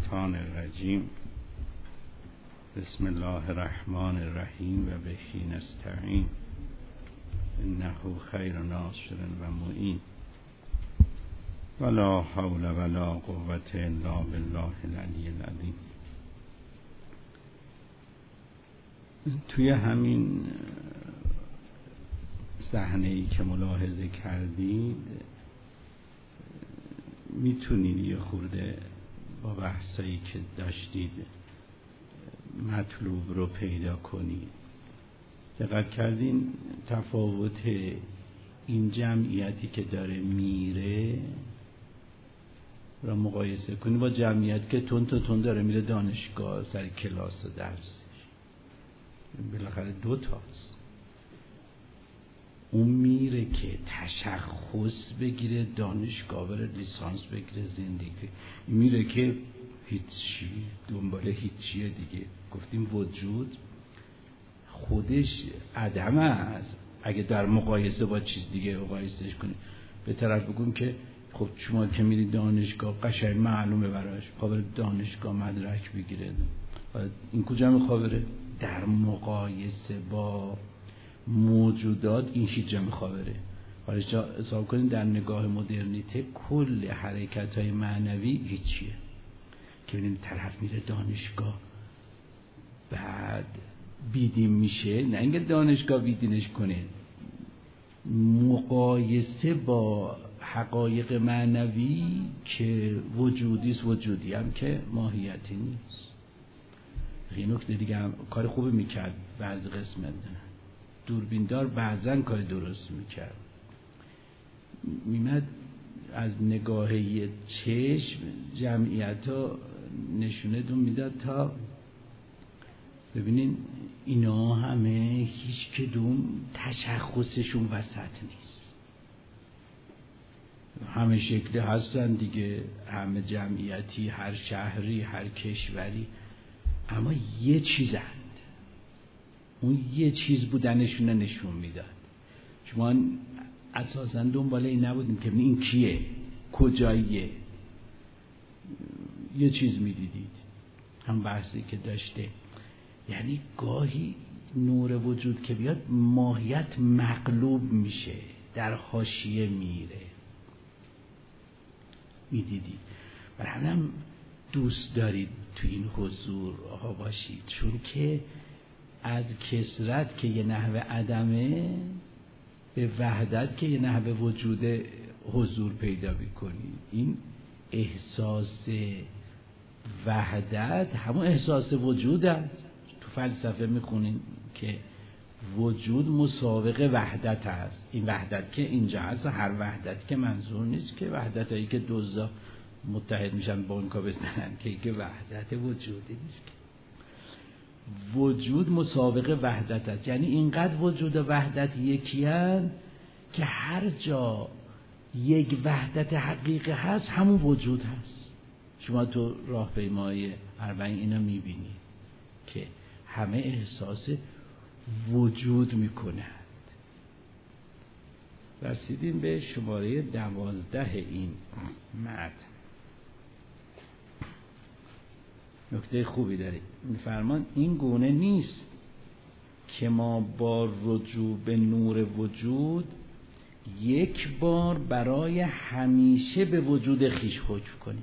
الشیطان الرجیم. بسم الله الرحمن الرحیم و بهی نستعین انه خیر ناصر و معین ولا حول ولا قوة الا بالله العلی العظیم. توی همین صحنه‌ای که ملاحظه کردید میتونید یه خورده با بحثایی که داشتید مطلوب رو پیدا کنید. دقت کردین تفاوت این جمعیتی که داره میره را مقایسه کنید با جمعیت که تون داره میره دانشگاه سر کلاس و درسش. بالاخره دو تاست. اون میره که تشخص بگیره، دانشگاه بره، لیسانس بگیره، زندگی. این میره که هیچی دنبال هیچیه دیگه. گفتیم وجود خودش عدم است. اگه در مقایسه با چیز دیگه مقایسهش کنیم، به طرف بگیم که خب شما که میری دانشگاه قشنگ معلومه براش، بره دانشگاه مدرک بگیره. این کجا میخواد بره؟ در مقایسه با موجودات این هیچ جا میخواد بره. حالا حساب کنید در نگاه مدرنیته کل حرکت‌های معنوی هیچیه. که ببینیم طرف میره دانشگاه بعد بیدین میشه، نه اینکه دانشگاه بیدینش کنه، مقایسه با حقایق معنوی که وجودیست، وجودی هم که ماهیتی نیست. این نکته دیگه هم کار خوبی میکرد بعضی قسمت دوربیندار بعضن کار درست میکرد. میمد از نگاه چشم جمعیت ها نشونه دون میداد تا ببینین اینا همه هیچ کدوم تشخصشون وسط نیست، همه شکلی هستن دیگه، همه جمعیتی، هر شهری، هر کشوری، اما یه چیزند. اون یه چیز بودنشون نشون میداد. شما اساسا دنبال این نبودیم که این کیه، کجاییه، یه چیز میدیدید. هم بحثی که داشته، یعنی گاهی نور وجود که بیاد ماهیت مغلوب میشه، در حاشیه میره، میدیدید. برای همینم دوست دارید تو این حضور ها باشید، چون که از کثرت که یه نحوه عدمه به وحدت که یه نحوه وجود حضور پیدا بکنید. این احساس وحدت همون احساس وجود است. تو فلسفه میخونین که وجود مسابق وحدت است. این وحدت که اینجا هست، هر وحدت که منظور نیست که وحدت هایی که دوزا متحد میشن با اونکا بزنن، که وحدت وجودی نیست. که وجود مسابق وحدت است، یعنی اینقدر وجود و وحدت یکی هست که هر جا یک وحدت حقیقی هست همون وجود هست. شما تو راهپیمایی اربعین اینا میبینید که همه احساس وجود میکنند. رسیدیم به شماره 12 این متن. نکته خوبی داره. میفرمان این گونه نیست که ما با رجوع به نور وجود یک بار برای همیشه به وجود خویش حکم کنیم.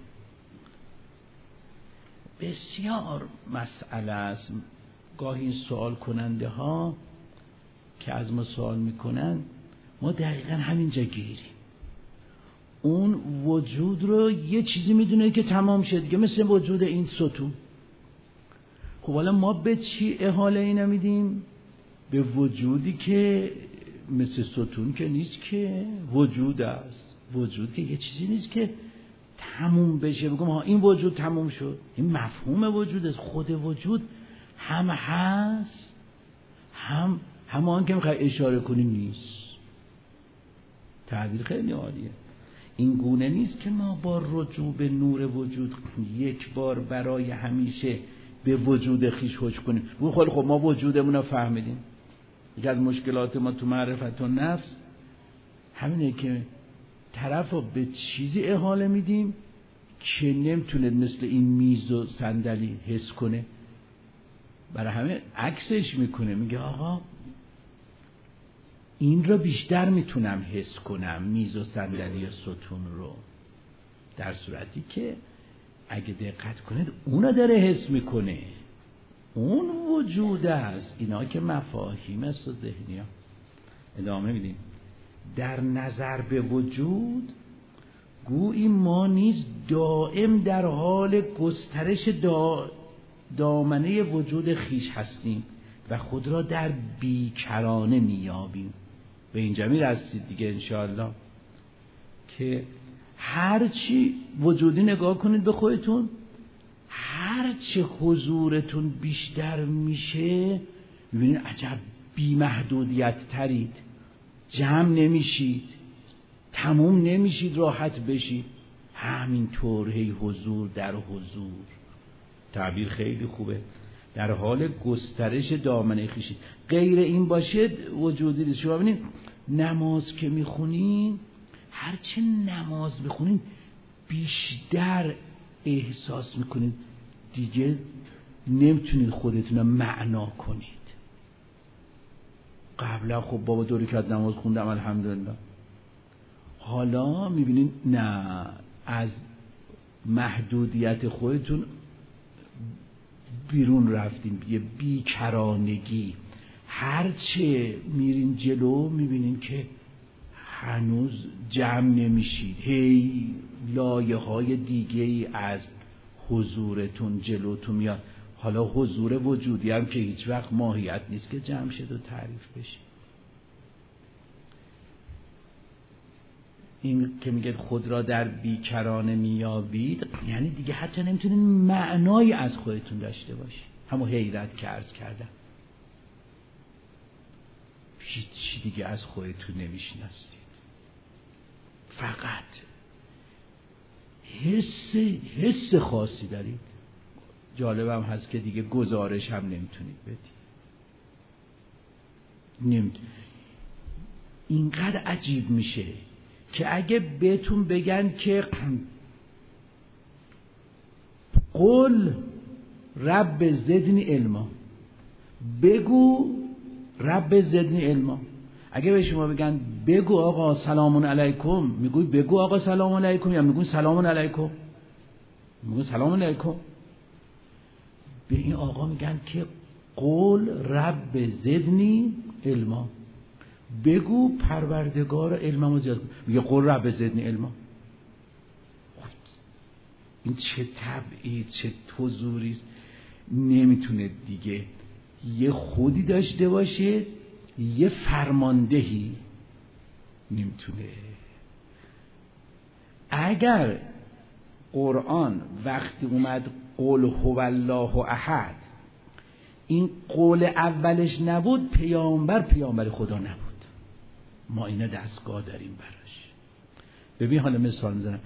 بسیار مسئله است. گاهی سوال کننده ها که از ما سوال میکنن، ما دقیقا همینجا گیریم. اون وجود رو یه چیزی میدونه که تمام شد دیگه، مثل وجود این ستون. خب حالا ما به چی احاله اینا میدیم؟ به وجودی که مثل ستون که نیست، که وجود است. وجود که یه چیزی نیست که تموم بشه بگم ها این وجود تموم شد. این مفهوم وجود است. خود وجود هم هست، هم که میخوای اشاره کنی نیست. تعبیر خیلی عالیه. این گونه نیست که ما با رجوع به نور وجود یک بار برای همیشه به وجود خویش حکم کنیم. خب ما وجودمون رو فهمیدیم. یکی از مشکلات ما تو معرفت و نفس همینه که طرف رو به چیزی احاله میدیم که نمیتونه مثل این میز و صندلی حس کنه، برای همه عکسش میکنه، میگه آقا این رو بیشتر میتونم حس کنم، میز و صندلی و ستون رو، در صورتی که اگه دقت کنید اونو داره حس میکنه، اون وجود است. اینا که مفاهیم است و ذهنی ها. ادامه میدیم. در نظر به وجود گویی ما نیز دائم در حال گسترش دامنه وجود خیش هستیم و خود را در بیکرانه میابیم. به اینجا میرسید دیگه انشاءالله که هرچی وجودی نگاه کنید به خودتون، هرچی حضورتون بیشتر میشه میبینید عجب بی‌محدودیت ترید، جمع نمیشید، تموم نمیشید، راحت بشید. همینطور هی حضور در حضور، تعبیر خیلی خوبه، در حال گسترش دامنه خویشید. غیر این باشه وجودی نیست. شما ببینید نماز که میخونین، هرچی نماز بخونین بیشتر احساس میکنید دیگه نمیتونید خودتون رو معنا کنید. قبلا خب بابا 2 رکعت نماز خوندم الحمدلله، حالا میبینید نه، از محدودیت خودتون بیرون رفتین، یه بیکرانگی. هرچه میرین جلو میبینین که هنوز جمع نمیشید، هی لایه های دیگه ای از حضورتون جلوتون میاد. حالا حضور وجودی هم که هیچ وقت ماهیت نیست که جمع شد و تعریف بشه. این که میگه خود را در بیکرانه میابید، یعنی دیگه حتی نمیتونین معنایی از خودتون داشته باشید. همون حیرت که عرض کردم، هیچی دیگه از خودتون نمیشناسید، فقط حس خاصی دارید. جالبم هست که دیگه گزارش هم نمیتونید بدید. اینقدر عجیب میشه که اگه بهتون بگن که قل رب زدنی علما، بگو رب زدنی علما. اگه به شما بگن بگو آقا سلام علیکم، میگوی بگو آقا سلام علیکم، یا میگوی سلام علیکم؟ میگوی سلام علیکم. به این آقا میگن که قل رب زدنی علما، بگو پروردگار علممو زیاد کن. میگه قل رب زدنی علما. این چه تبعید، چه حضوریست. نمیتونه دیگه یه خودی داشته باشه، یه فرماندهی نمیتونه. اگر قرآن وقتی اومد قل هو الله احد، این قول اولش نبود، پیامبر خدا نبود. ما اینا دستگاه داریم براش. ببین حالا مثال میزنم.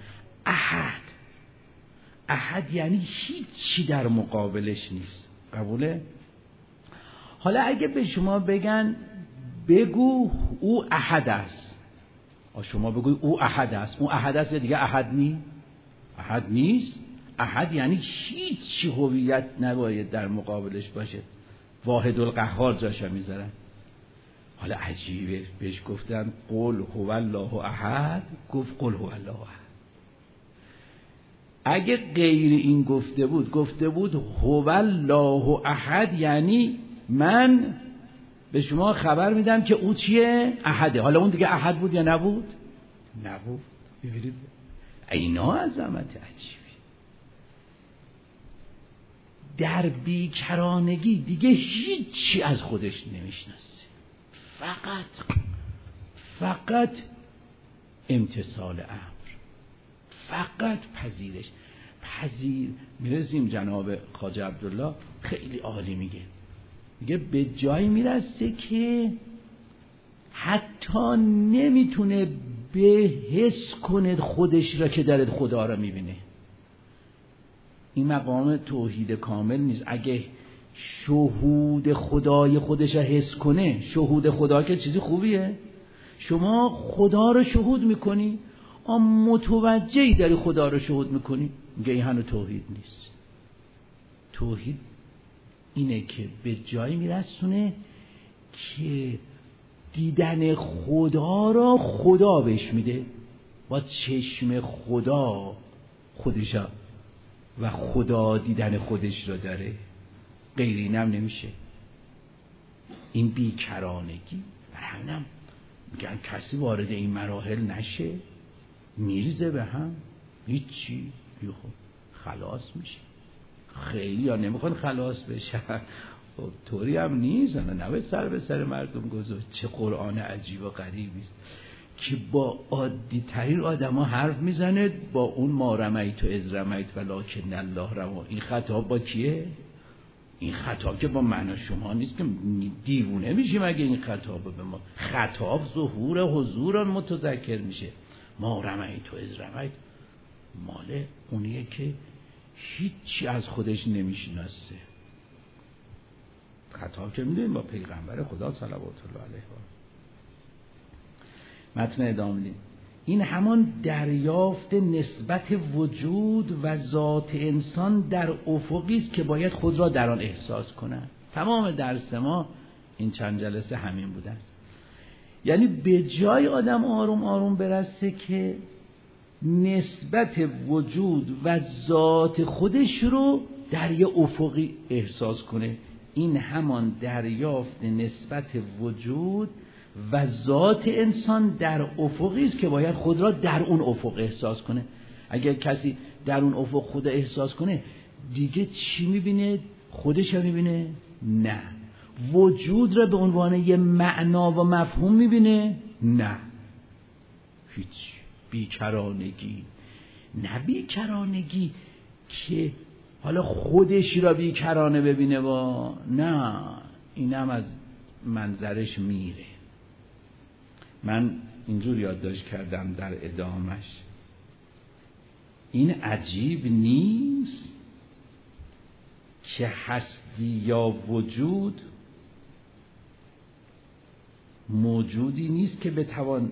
احد یعنی هیچی در مقابلش نیست. قبوله؟ حالا اگه به شما بگن بگو او احد است، شما بگوی او احد است، او احد است یا دیگه احد نیست. احد یعنی هیچی هویت نباید در مقابلش باشه. واحد القهار جاشا میذارن. حالا عجیبه، بهش گفتن قل هو الله احد، گفت قل هو الله احد. اگه غیر این گفته بود هو الله احد، یعنی من به شما خبر میدم که او چیه؟ احده. حالا اون دیگه احد بود یا نبود؟ نبود. ببینید اینا عظمت عجیبی. در بیکرانگی دیگه هیچی از خودش نمیشناسه، فقط امتثال امر، فقط پذیرش. میرسیم جناب خواجه عبدالله خیلی عالی میگه به جایی میرسه که حتی نمیتونه به حس کنه خودش را که در خدا را میبینه. این مقام توحید کامل نیست. اگه شهود خدای خودش را حس کنه، شهود خدا که چیزی خوبیه. شما خدا رو شهود میکنی، متوجهی داری خدا رو شهود میکنی، میگه این هنوز توحید نیست. توحید اینه که به جایی میرسونه که دیدن خدا را خدا بهش میده، با چشم خدا خودش و خدا دیدن خودش را داره، غیر اینم نمیشه. این بیکرانگی. برای همینم میگن کسی وارد این مراحل نشه میریزه به هم، هیچی، خلاص میشه. خیلی ها نمیخوان خلاص بشن، خب طوری هم نیست، نباید سر به سر مردم گذاشت. چه قرآن عجیب و غریبی است که با عادی ترین آدم ها حرف میزنه، با اون ما رمیت و از رمیت ولکن الله رمی. این خطاب با کیه؟ این خطاب که با من و شما نیست، که دیوونه میشیم اگه این خطاب به ما. خطاب ظهور حضور متذکر میشه. ما رمیت و از رمیت مال اونیه که هیچی از خودش نمیشناسه. خطاب که میدونیم با پیغمبر خدا صلوات الله علیه متن ادامه میدیم. این همان دریافت نسبت وجود و ذات انسان در افقی است که باید خود را در آن احساس کنند. تمام درس ما این چند جلسه همین بوده است. یعنی به جای آدم آروم آروم برسه که نسبت وجود و ذات خودش رو در یه افقی احساس کنه. این همان دریافت نسبت وجود و ذات انسان در افقی است که باید خود را در اون افق احساس کنه. اگر کسی در اون افق خود احساس کنه دیگه چی میبینه؟ خودش رو میبینه؟ نه. وجود را به عنوان یه معنا و مفهوم میبینه؟ نه. هیچ. بیکرانگی. نه بیکرانگی که حالا خودش را بیکرانه ببینه با نه، اینم از منظرش میره. من اینجور یادداشت کردم در ادامش. این عجیب نیست که هستی یا وجود موجودی نیست که بتوان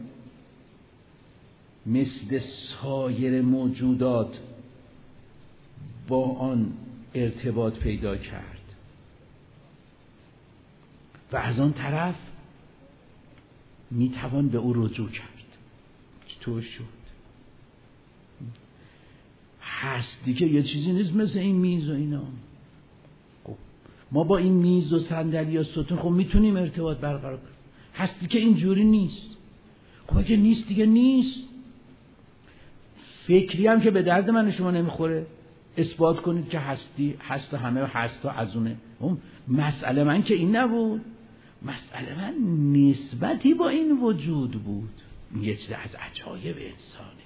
مثل سایر موجودات با آن ارتباط پیدا کرد و از آن طرف میتوان به او رجوع کرد. چطور شد؟ هستی که یه چیزی نیست مثل این میز و اینا. خب ما با این میز و صندلی یا ستون خب میتونیم ارتباط برقرار کنیم. هستی که اینجوری نیست. خب اگه نیست دیگه نیست. فکری هم که به درد من شما نمیخوره. اثبات کنید که هستی هست و همه هست و از اونه. مسئله من که این نبود. مسئله من نسبتی با این وجود بود. یه چیز از عجایب انسانه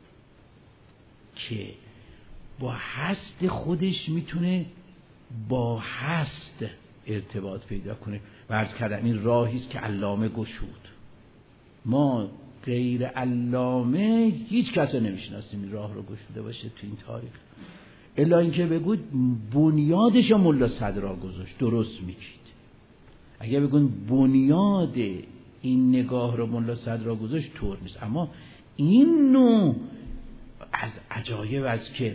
که با هست خودش میتونه با هست ارتباط پیدا کنه. و عرض کردم این راهی است که علامه گشود. ما غیر علامه هیچ کس رو نمیشناسیم این راه رو گشوده باشه تو این تاریخ، الا اینکه بگوید بنیادش ملا صدرا گذاشت. درست میگید. اگه بگوید بنیاد این نگاه رو ملا صدرا گذاشت طور نیست. اما این نوع از عجایب است که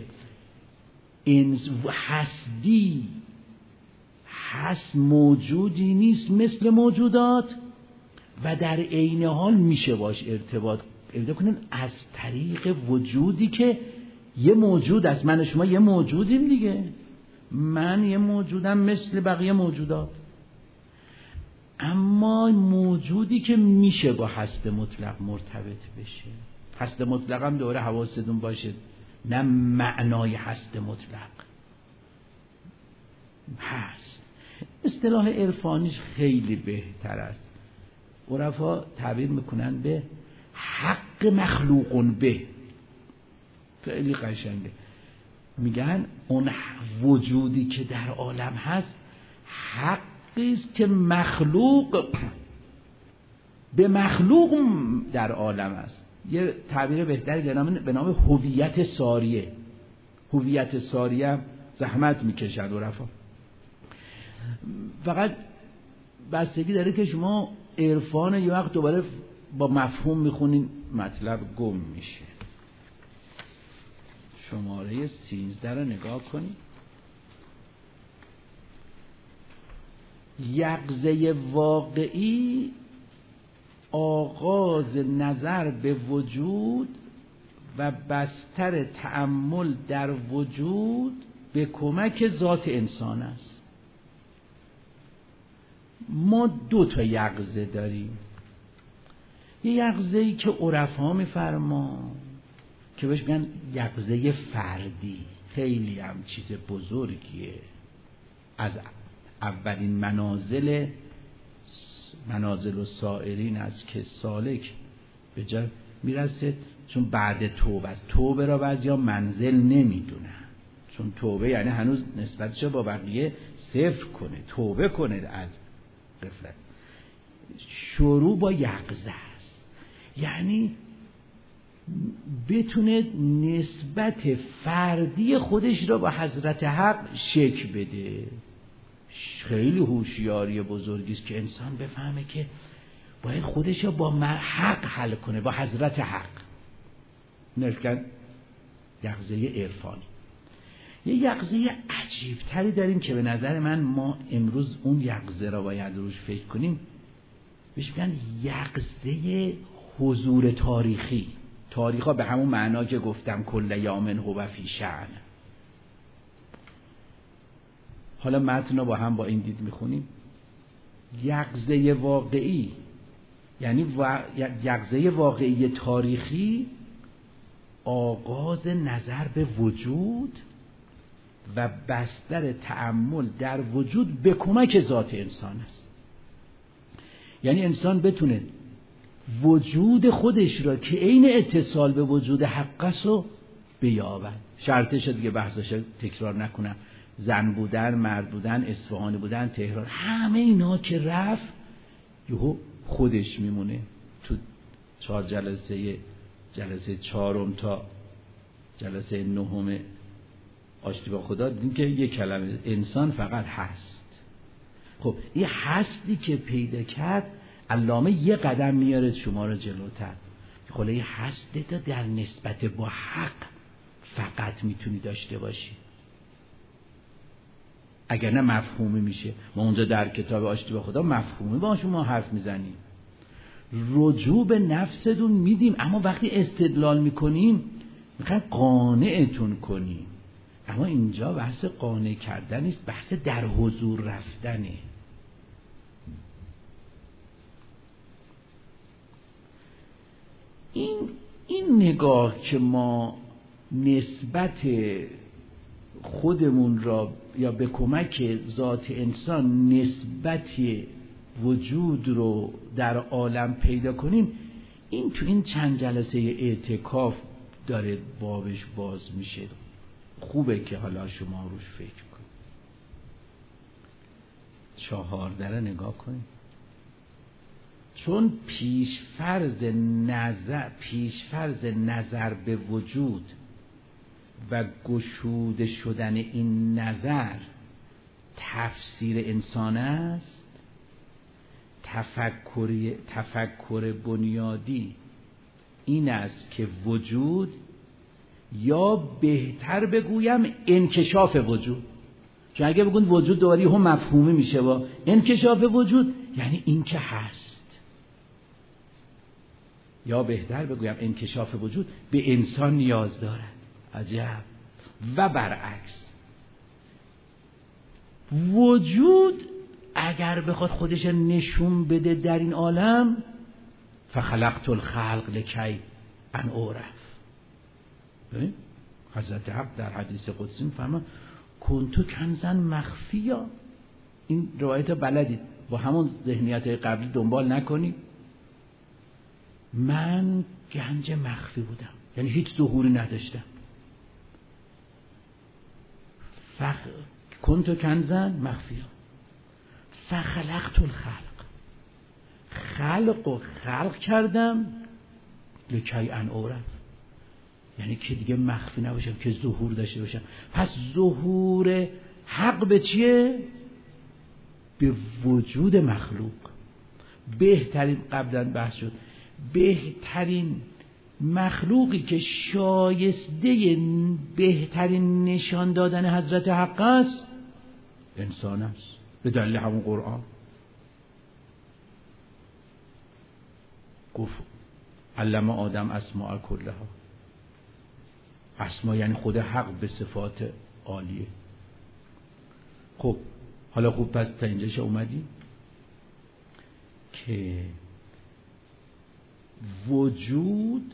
هستی هست موجودی نیست مثل موجودات و در عین حال میشه باش ارتباط پیدا کنن از طریق وجودی که یه موجود است. من و شما یه موجودیم دیگه. من یه موجودم مثل بقیه موجودات، اما موجودی که میشه با هست مطلق مرتبط بشه. هست مطلق هم دوره حواستون باشه، نه معنای هست مطلق هست. اصطلاح عرفانیش خیلی بهتر است. عرفا تعبیر میکنن به حق مخلوقون به. خیلی قشنگه. میگن اون وجودی که در عالم هست حقی است که مخلوق به مخلوق در عالم است. یه تعبیر بهتری به نام هویت ساریه. هویت ساریه زحمت میکشن عرفا. فقط بستگی داره که شما عرفان یه وقت دوباره با مفهوم میخونین مطلب گم میشه. شماره 13 رو نگاه کنید. یقظه واقعی آغاز نظر به وجود و بستر تأمل در وجود به کمک ذات انسان است. ما 2 یقظه داریم. یه یقظه‌ای که عرفا می‌فرما که بهش میگن یقظه فردی، خیلی هم چیز بزرگیه، از اولین منازل السائرین است که سالک به جا میرسه، چون بعد توبه است. توبه را بعضیا منزل نمیدونن، چون توبه یعنی هنوز نسبتش با بقیه صفر کنه، توبه کنه از غفلت. شروع با یقظه است، یعنی بتونه نسبت فردی خودش را با حضرت حق شکل بده. خیلی هوشیاری بزرگی است که انسان بفهمه که باید خودش را با حق حل کنه، با حضرت حق. نشکن یقظه عرفانی. یه یقظه عجیب تری داریم که به نظر من ما امروز اون یقظه را باید روش فکر کنیم. بهش میگن یقظه حضور تاریخی. تاریخا به همون معنا که گفتم کل یوم هو فی شأن. حالا متن رو با هم با این دید میخونیم. یقظه واقعی یعنی یقظه واقعی تاریخی آغاز نظر به وجود و بستر تأمل در وجود به کمک ذات انسان است. یعنی انسان بتونه وجود خودش را که عین اتصال به وجود حق است رو بیابد. شرطش دیگه بحثش تکرار نکنم. زن بودن، مرد بودن، اصفهانی بودن، تهران، همه اینا که رفت یهو خودش میمونه. تو 4 جلسه 4 تا جلسه 9 آشتی با خدا دیدیم که یک کلمه انسان فقط هست. خب این هستی که پیدا کرد علامه یه قدم میاره شما رو جلوتر. خب این هستی تا در نسبت با حق فقط میتونی داشته باشی، اگر نه مفهومی میشه. ما اونجا در کتاب آشتی با خدا مفهومی با شما حرف میزنیم، رجوع به نفستون میدیم، اما وقتی استدلال میکنیم میخوایم قانعتون کنیم. اما اینجا بحث قانع کردن نیست، بحث در حضور رفتنه. این نگاه که ما نسبت خودمون را یا به کمک ذات انسان نسبت وجود رو در عالم پیدا کنیم، این تو این چند جلسه اعتکاف داره بابش باز میشه. خوبه که حالا شما روش فکر کنید. 14 نگاه کنید. چون پیشفرض نظر به وجود و گشوده شدن این نظر تفسیر انسان است، تفکر بنیادی این است که وجود، یا بهتر بگویم انکشاف وجود، چون اگه بگوید وجود دوباره هم مفهومی میشه با انکشاف وجود، یعنی این که هست. یا بهتر بگویم انکشاف وجود به انسان نیاز دارد. عجب. و برعکس، وجود اگر بخواد خودش نشون بده در این عالم، فخلقت الخلق لکی ان اعرف. حضرت حق در حدیث قدسی میفرما کنتو کنزا مخفیا. این روایت بلدید، با همون ذهنیت قبلی دنبال نکنید. من گنج مخفی بودم، یعنی هیچ ظهوری نداشتم. کنتو کنزا مخفیا فخلقت الخلق، خلق کردم لکی ان اعرف، یعنی که دیگه مخفی نباشم، که ظهور داشته باشم. پس ظهور حق به چیه؟ به وجود مخلوق. بهترین، قبلا بحث شد، بهترین مخلوقی که شایسته بهترین نشان دادن حضرت حق است انسان است، به دلیل همون قرآن. گفت علم آدم اسماء کلها. اسما یعنی خود حق به صفات عالیه. خب حالا خوب پس تا اینجاش اومدی که وجود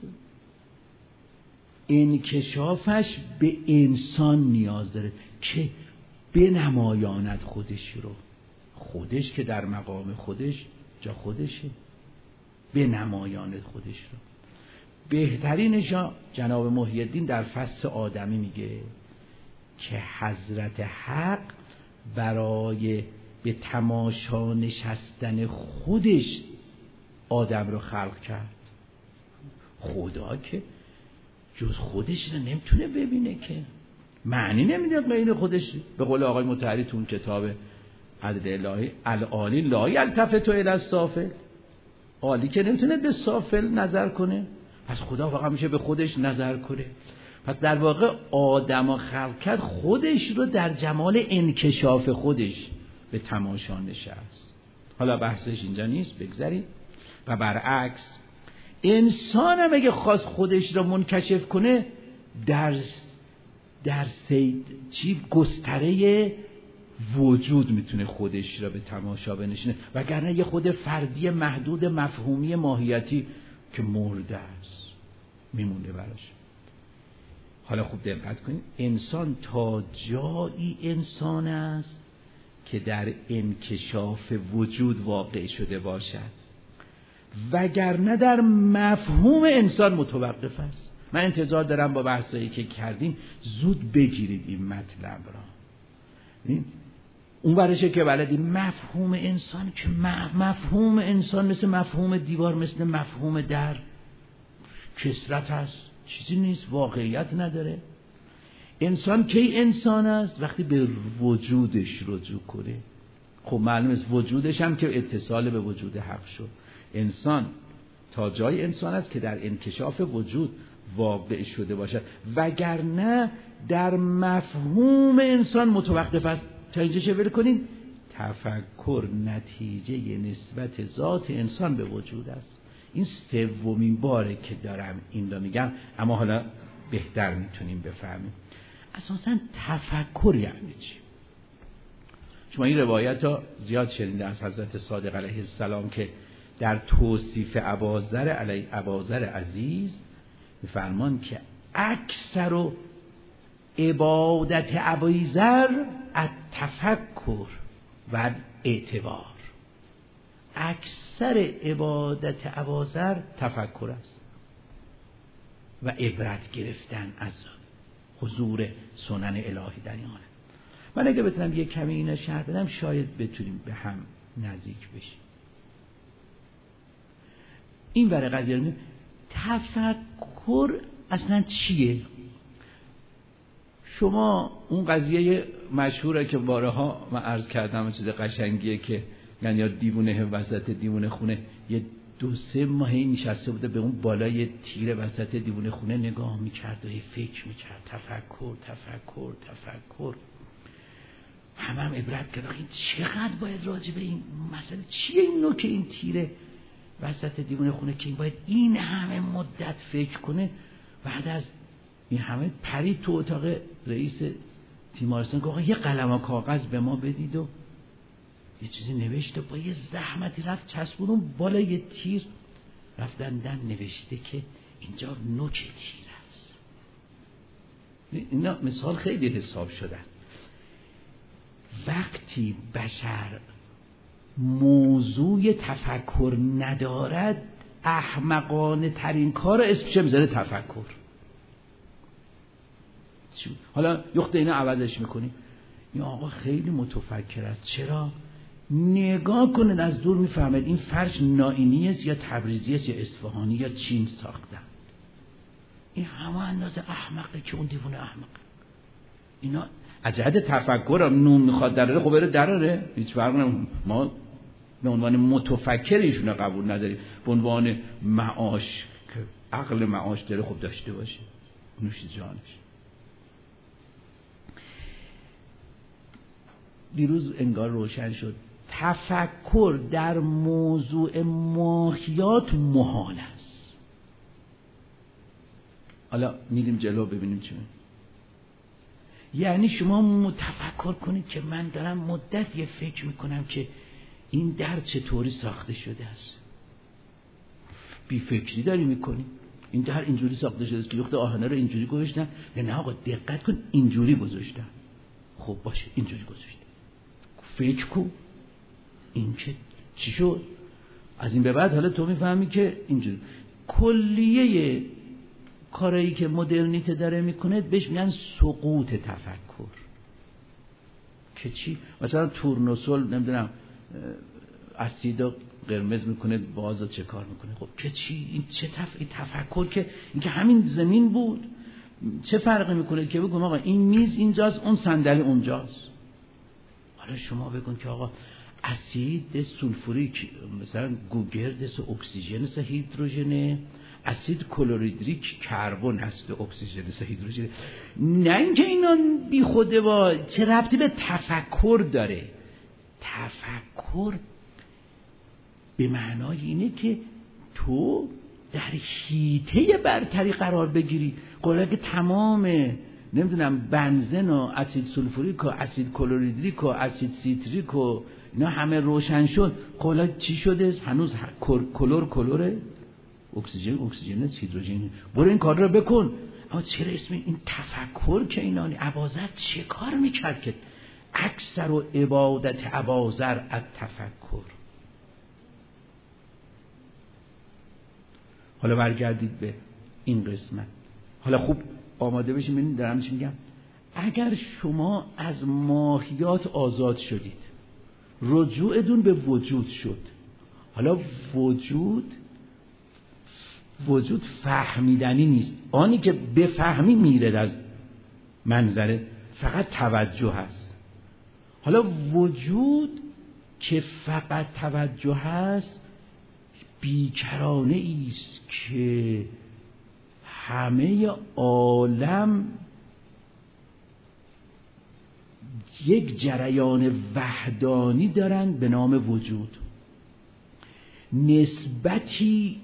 انکشافش به انسان نیاز داره که بنمایاند خودش رو. خودش که در مقام خودش جا خودشه، بنمایاند خودش رو. بهترینش جناب محی الدین در فصل آدمی میگه که حضرت حق برای به تماشا نشستن خودش آدم رو خلق کرد. خدا که جز خودش رو نمیتونه ببینه، که معنی نمیده غیر خودش. به قول آقای مطهری تو اون کتاب عدل الهی العالی لا یلتفت الی السافل، عالی که نمیتونه به سافل نظر کنه، پس خدا واقعا میشه به خودش نظر کنه. پس در واقع آدم و خلق کرد خودش رو در جمال انکشاف خودش به تماشا نشست. حالا بحثش اینجا نیست، بگذاریم. و برعکس انسان هم اگه خواست خودش رو منکشف کنه در گستره وجود میتونه خودش را به تماشا بنشینه، وگرنه یه خود فردی محدود مفهومی ماهیتی که مرده است میمونه براش. حالا خوب دقت کنید، انسان تا جایی انسان است که در انکشاف وجود واقع شده باشد، وگرنه در مفهوم انسان متوقف است. من انتظار دارم با بحثایی که کردیم زود بگیرید این مطلب را. اون ورشه که بلدی مفهوم انسان، که مفهوم انسان مثل مفهوم دیوار، مثل مفهوم در کسرت هست، چیزی نیست، واقعیت نداره. انسان کی انسان است؟ وقتی به وجودش رجوع کنه. خب معلوم است وجودش هم که اتصال به وجود حق شد. انسان تا جای انسان است که در انکشاف وجود واقع شده باشد، وگرنه در مفهوم انسان متوقف است. تا اینجا شویر کنین تفکر نتیجه نسبت ذات انسان به وجود است. این سومین باره که دارم این رو میگم، اما حالا بهتر میتونیم بفهمیم اساساً تفکر یعنی چی. شما این روایت ها زیاد شنیده از حضرت صادق علیه السلام که در توصیف اباذر عزیز میفرمان که اکثر و عبادت ابوذر التفکر و اعتبار. اکثر عبادت ابوذر تفکر است و عبرت گرفتن از حضور سنن الهی در این عالم. من اگه بتونم یک کمی اینا شرح بدم شاید بتونیم به هم نزدیک بشیم. این ور قضیه رو تفکر اصلا چیه؟ شما اون قضیه مشهوره که بارها من عرض کردم، چیز قشنگیه که یعنی یا دیوونه وسط دیوونه خونه یه 2-3 ماهی نشسته بوده به اون بالای تیر وسط دیوونه خونه نگاه میکرد و فکر میکرد تفکر. هم عبرت کرد این چقدر باید راجع به این مسئله چیه این نوع که این تیره وسط دیوونه خونه که این باید این همه مدت فکر کنه. بعد از این همه پرید تو اتاق رئیس تیمارستان که آقا یه قلم و کاغذ به ما بدید و یه چیزی نوشته، با یه زحمتی رفت چسبون بالای یه تیر رفتن نوشته که اینجا نوک تیر است. اینا مثال خیلی حساب شدن. وقتی بشر موضوع تفکر ندارد احمقانه ترین کار اسمش میذاره تفکر. حالا یخت اینا عوضش میکنیم، این آقا خیلی متفکر است. چرا؟ نگاه کنید از دور میفهمید این فرش نائینی است یا تبریزی است یا اصفهانی یا چین ساختن. این همه اندازه احمقه که اون دیوونه احمق. اینا از جهت تفکر نون میخواد دراره، خب بره دراره، هیچ فرق نمیکنه. ما به عنوان متفکر ایشون قبول نداریم، به عنوان معاش که عقل معاش داره خب داشته باشه، نوش جانش. دیروز انگار روشن شد تفکر در موضوع ماهیات محال است. حالا میریم جلو ببینیم چی میشه. یعنی شما تفکر کنید که من دارم مدت یه فکر میکنم که این در چطوری ساخته شده است. بی فکری داری میکنی. این در اینجوری ساخته شده است که لخت آهنه رو اینجوری گذاشتن. نه آقا دقت کن اینجوری گذاشتن. خب باشه اینجوری گذاشتن. فکر کو این که چی شد؟ از این به بعد حالا تو میفهمی که اینجوری کلیه کارایی که مدرنیته داره میکنه بهش میگن سقوط تفکر. که چی؟ مثلا تورنوسول نمیدونم اسیدو قرمز میکنه بازو چه کار میکنه. خب که چی؟ این چه تفکر که این که همین زمین بود چه فرقی میکنه که بگم آقا این میز اینجاست اون صندلی اونجاست. حالا شما بگن که آقا اسید سولفوریک مثلا گوگرد اکسیژن هیدروژن، اسید کلوریدریک کربن هست اکسیژن هیدروژن. نه اینکه اینا بی خوده با چه ربطی به تفکر داره. تفکر به معنای اینه که تو در حیطه برتری قرار بگیری. قولا که تمام نمیدونم بنزن و اسید سولفوریک و اسید کلوریدریک و اسید سیتریک و اینا همه روشن شد. قولا چی شده؟ هنوز کلوره اکسیژن هیدروژن. برو این کار رو بکن. اما چرا اسم این تفکر که اینانی اباذر چه کار میکرد که اکثر و عبادت اباذر از تفکر. حالا برگردید به این قسمت. حالا خوب آماده بشیم. ببینید دارم چی میگم. اگر شما از ماهیات آزاد شدید، رجوعتون به وجود شد. حالا وجود فهمیدنی نیست. آنی که بفهمی میره از منظره، فقط توجه هست. حالا وجود که فقط توجه هست بیکرانه ایست که همه عالم یک جریان وحدانی دارن به نام وجود. نسبتی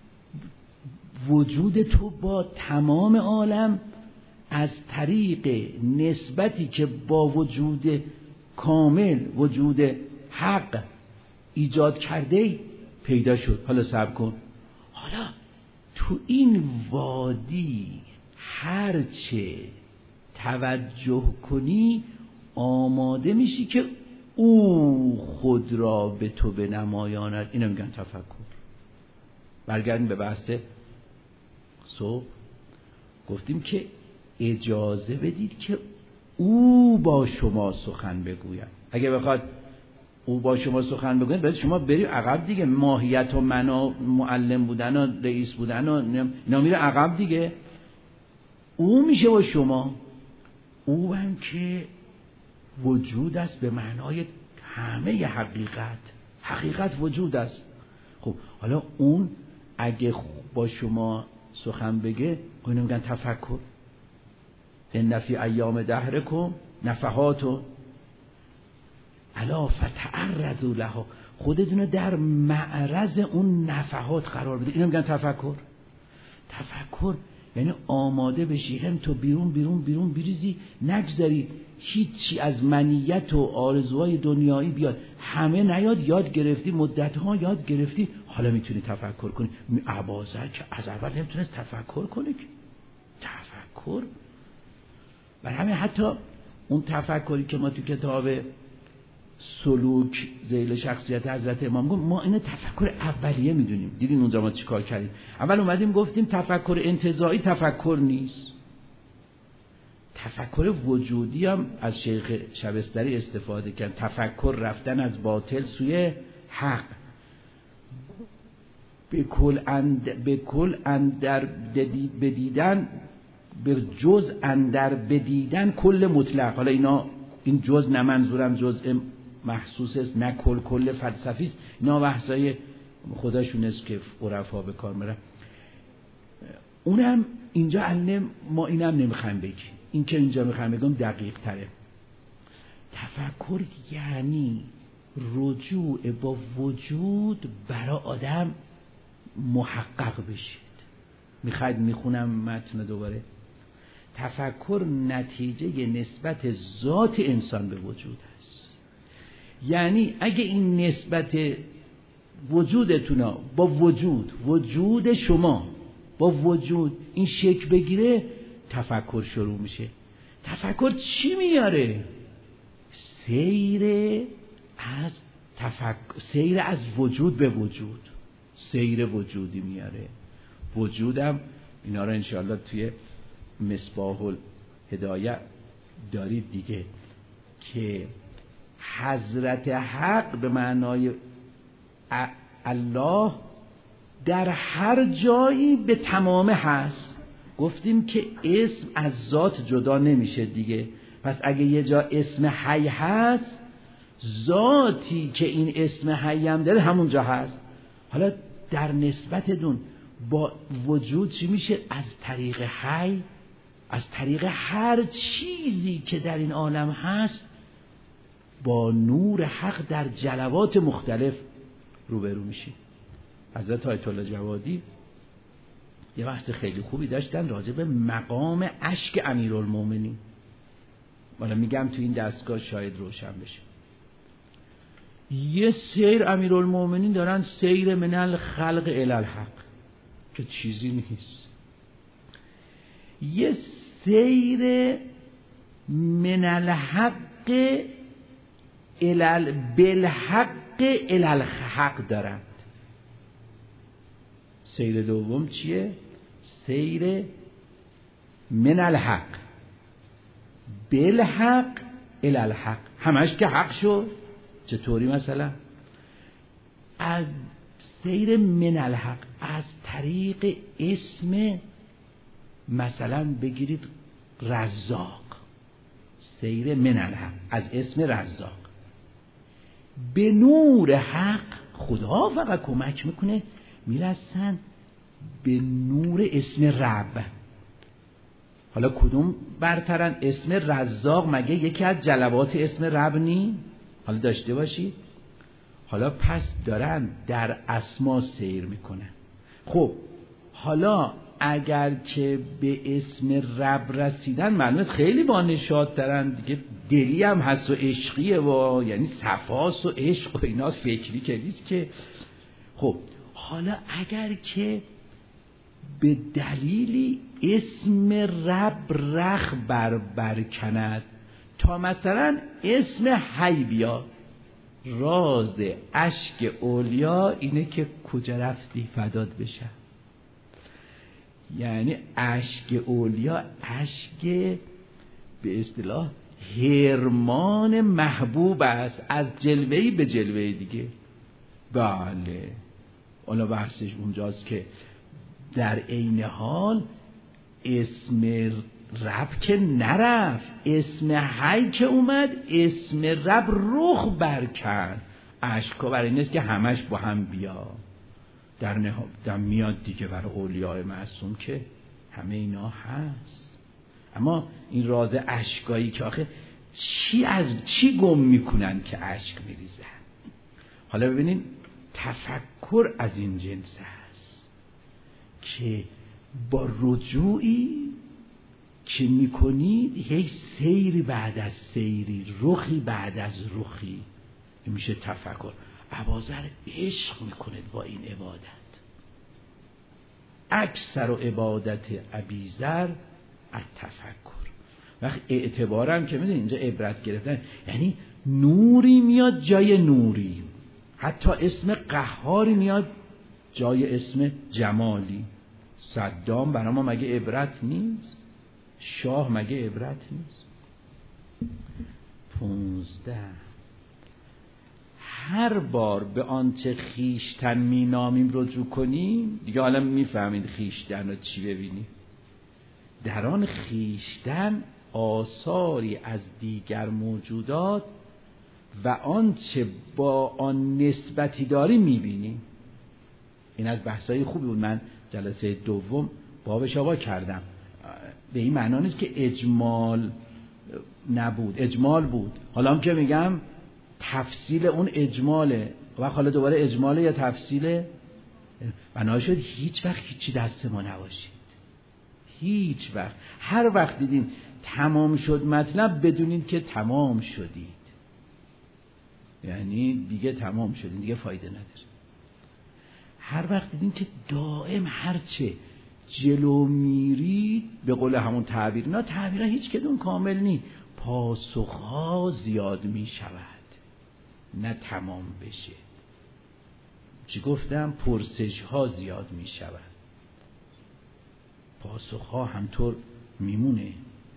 وجود تو با تمام عالم از طریق نسبتی که با وجود کامل، وجود حق ایجاد کرده پیدا شد. حالا صبر کن. حالا تو این وادی هرچه توجه کنی آماده میشی که او خود را به تو بنمایاند. اینو میگن تفکر. برگردیم به بحث صبح. گفتیم که اجازه بدید که او با شما سخن بگوید. اگه بخواد او با شما سخن بگوید باید شما بری عقب دیگه. ماهیت و معنا، معلم بودن و رئیس بودن و اینا میره عقب دیگه. او میشه با شما. او هم که وجود است به معنای همه حقیقت وجود است. خب حالا اون اگه با شما سخن بگه اینو میگن تفکر. ان فی ایام دهرکم نفحات الا فتعرضوا لها. خودتون در معرض اون نفحات قرار بدید. اینو میگن تفکر. تفکر یعنی آماده بشی هم تو بیرون بریزی، نگذاری هیچی از منیت و آرزوهای دنیایی بیاد. همه نیاد. یاد گرفتی، مدتها یاد گرفتی، حالا میتونی تفکر کنی. اباذر که از اول نمیتونست تفکر کنی. تفکر برای همین حتی اون تفکری که ما تو کتاب سلوک ذیل شخصیت حضرت امام گفتیم، ما اینو تفکر اولیه میدونیم. دیدین اونجا ما چیکار کردیم؟ اول اومدیم گفتیم تفکر انتزاعی تفکر نیست. تفکر وجودی هم از شیخ شبستری استفاده کرد. تفکر رفتن از باطل سوی حق. به کل اندر بدیدن، به جز اندر بدیدن کل مطلق. حالا این جز نه منظورم جزء محسوس است، نه کل فلسفی است. اینا بحثای خودشون است که عرفا به کار میبرن. اونم اینجا ما اینم نمیخوایم بگیم، این که اینجا میخوایم بگم دقیق تره. تفکر یعنی رجوع با وجود برای آدم محقق بشید. میخواید میخونم متن دوباره. تفکر نتیجه نسبت ذات انسان به وجود است. یعنی اگه این نسبت وجودتون با وجود شما با وجود این شکل بگیره، تفکر شروع میشه. تفکر چی میاره؟ سیر از وجود به وجود، سیر وجودی میاره. وجودم اینا رو انشاءالله توی مصباح الهدایه دارید دیگه، که حضرت حق به معنای الله در هر جایی به تمامه هست. گفتیم که اسم از ذات جدا نمیشه دیگه. پس اگه یه جا اسم حی هست، ذاتی که این اسم حی هم داره همونجا هست. حالا در نسبت دون با وجود چی میشه؟ از طریق حی، از طریق هر چیزی که در این عالم هست، با نور حق در جلوات مختلف روبرو میشی. حضرت آیت الله جوادی یه وقت خیلی خوبی داشتن راجع به مقام اشک امیرالمومنین. حالا میگم تو این دستگاه شاید روشن بشه. یه سیر امیرالمومنین دارن، سیر من الخلق الی الحق، که چیزی نیست. یه سیر من الحق بالحق الی الحق دارن. سیر دوم چیه؟ سیر من الحق بالحق الی الحق. همش که حق شد. چطوری؟ مثلا از سیر من الحق از طریق اسم، مثلا بگیرید رزاق، سیر من الحق از اسم رزاق به نور حق. خدا فقط کمک میکنه، میرسن به نور اسم رب. حالا کدوم برترن؟ اسم رزاق مگه یکی از جلوات اسم رب نی؟ حالا داشته باشی. حالا پس دارن در اسما سیر میکنن. خب حالا اگر که به اسم رب رسیدن، معلومه خیلی با نشاط دارن دیگه، دلی هم هست و عشقیه و یعنی صفاست و عشق و اینا، فکری که نیست که. خب حالا اگر که به دلیلی اسم رب رخ برکند تا مثلا اسم حی بیاد، راز اشک اولیا اینه که کجا رفتی فدات بشه. یعنی اشک اولیا اشک به اصطلاح هرمان محبوب است، از جلوه‌ای به جلوه دیگه. بله حالا بحثش اونجاست که در عین حال اسم رب که نرفت، اسم حی که اومد، اسم رب رخ برکن. اشکا برای نیست که همش با هم بیا در میاد دیگه. برای اولیاء معصوم که همه اینا هست. اما این راز اشکایی که آخه چی گم میکنن که اشک میریزن. حالا ببینین تفکر از این جنس هست که با رجوعی که میکنید هی سیری بعد از سیری، رخی بعد از رخی، میشه تفکر. اباذر عشق میکنه با این عبادت. اکثر و عبادت ابیذر التفکر. وقت اعتبارم که میدونی اینجا عبرت گرفتن، یعنی نوری میاد جای نوری، حتی اسم قهاری میاد جای اسم جمالی. صدام برای ما مگه عبرت نیست؟ شاه مگه عبرت نیست؟ 15 هر بار به آنچه خیشتن می نامیم رجوع کنیم، دیگه حالا میفهمید خیشتن رو چی ببینیم. در آن خیشتن آثاری از دیگر موجودات و آنچه با آن نسبتی داریم میبینیم. این از بحثای خوبی بود. من جلسه دوم بابش آقا کردم، به این معنا نیست که اجمال نبود، اجمال بود. حالا هم که میگم تفصیل اون اجماله و حالا دوباره اجماله یا تفصیله. بنا شد هیچ وقت هیچی دست ما نباشید، هیچ وقت. هر وقت دیدین تمام شد مطلب بدونید که تمام شدید، یعنی دیگه تمام شدید، دیگه فایده نداره. هر وقت دیدین که دائم هرچه جلو میرید، به قول همون تعبیر، نه تعبیرها هیچ کدوم کامل نی، پاسخها زیاد می شود نه تمام بشه. چی گفتم؟ پرسشها زیاد می شود، پاسخها همطور میمونه.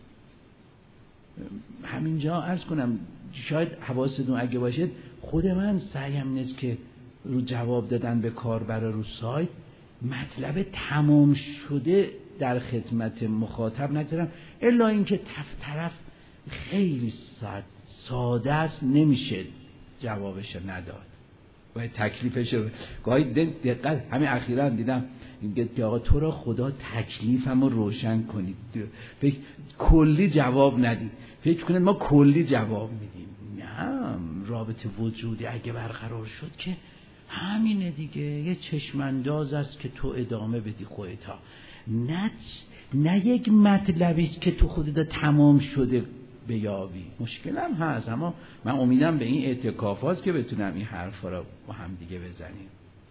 همینجا عرض کنم شاید حواستون اگه باشید، خود من سعیم نیست که رو جواب دادن به کاربر رو سایت مطلب تمام شده در خدمت مخاطب نگذارم، الا اینکه طرف خیلی ساده است، نمیشه جوابش نداد و تکلیفش رو گاهی دقت. همین اخیراً دیدم که آقا تو را خدا تکلیفمو روشن کنید، فکر کلی جواب ندید، فکر کنید ما کلی جواب میدیم. نه، رابطه وجودی اگه برقرار شد که همینه دیگه، یه چشمانداز است که تو ادامه بدی خودتا، نه یک مطلبی است که تو خودت تمام شده بیابی. مشکل هم هست، اما من امیدم به این اعتکاف هاست که بتونم این حرفا رو با هم دیگه بزنیم.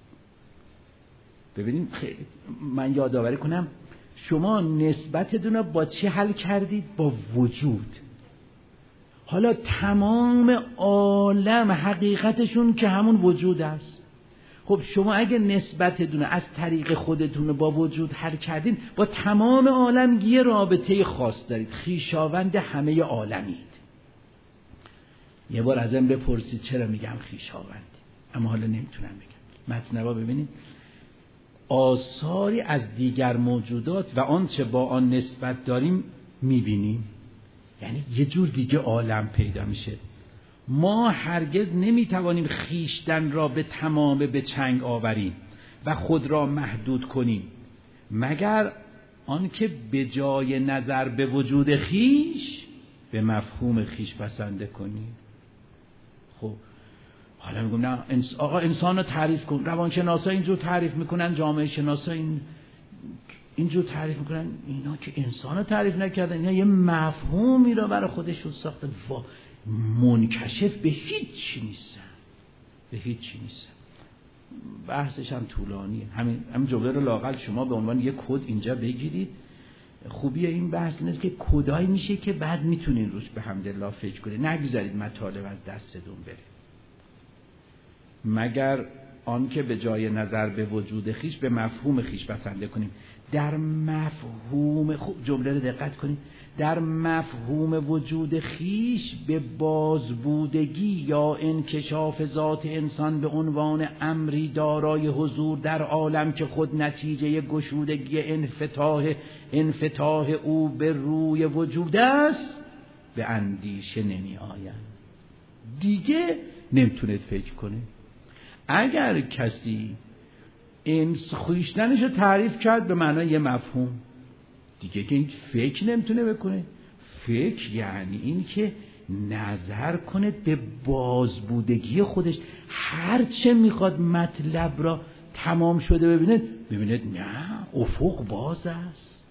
ببینیم من یادآوری کنم، شما نسبتتون رو با چی حل کردید؟ با وجود. حالا تمام عالم حقیقتشون که همون وجود است. خب شما اگه نسبتتون از طریق خودتون با وجود حل کردین، با تمام عالم یه رابطه خاص دارید، خویشاوند همه عالمید. یه بار ازم بپرسید چرا میگم خویشاوند، اما حالا نمیتونم بگم. متنبا ببینید، آثاری از دیگر موجودات و آنچه با آن نسبت داریم میبینیم، یعنی یه جور دیگه عالم پیدا میشه. ما هرگز نمیتوانیم خیشتن را به تمام به چنگ آوریم و خود را محدود کنیم، مگر آنکه به جای نظر به وجود خیش به مفهوم خیش بسنده کنیم. خب حالا میگم نه آقا انسان رو تعریف کن، روانشناسا اینجور تعریف میکنن، جامعه شناسا اینجور تعریف میکنن، اینا که انسان رو تعریف نکردن، اینا یه مفهومی رو برای خودشون ساختن، منکشف به هیچ نیستن، به هیچ نیستن. بحثش هم طولانیه. همین جمله رو لااقل شما به عنوان یک کد اینجا بگیرید. خوبی این بحث نیست که کدایی میشه که بعد میتونین روش به حمدالله فکر کنید، نگذارید مطالب از دستتون بره. مگر آنکه به جای نظر به وجود خیش به مفهوم خیش بسنده کنیم. در مفهوم، خوب جمله رو دقت کنید، در مفهوم وجود خیش به بازبودگی یا انکشاف ذات انسان به عنوان امری دارای حضور در عالم که خود نتیجه گشودگی انفتاح او به روی وجود است به اندیشه نمی آید. دیگه نمیتونید فکر کنه. اگر کسی خویشتنش رو تعریف کرد به معنای یه مفهوم، دیگه که این فکر نمیتونه بکنه. فکر یعنی این که نظر کنه به بازبودگی خودش، هر چه میخواد مطلب را تمام شده ببینید نه، افق باز است،